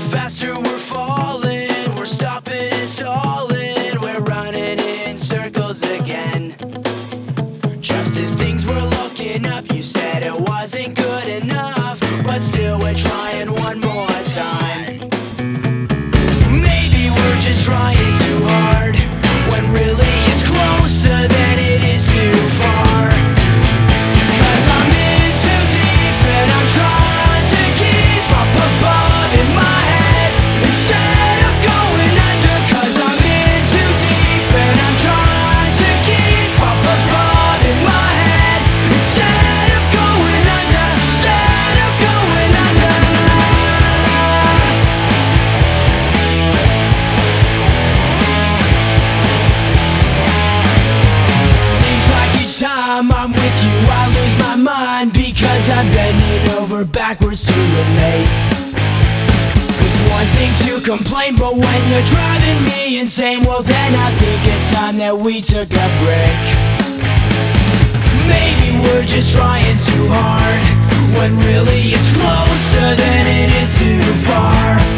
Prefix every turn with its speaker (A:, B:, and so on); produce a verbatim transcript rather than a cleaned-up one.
A: faster we're falling, we're stopping and stalling, we're running in circles again. Just as things were looking up, you said it wasn't good enough, but still we're trying one more time. Maybe we're just trying too hard, when really it's closer than it is too far. Cause I'm in too deep and I'm trying to keep up above in my head instead of going under. Cause I'm in too deep and I'm trying to keep up above in my head instead of going under, instead of going under. Seems like each time I'm with you I lose my mind, because I'm bending over backwards to relate. It's one thing to complain, but when you're driving me insane, well then I think it's time that we took a break. Maybe we're just trying too hard, when really it's closer than it is too far.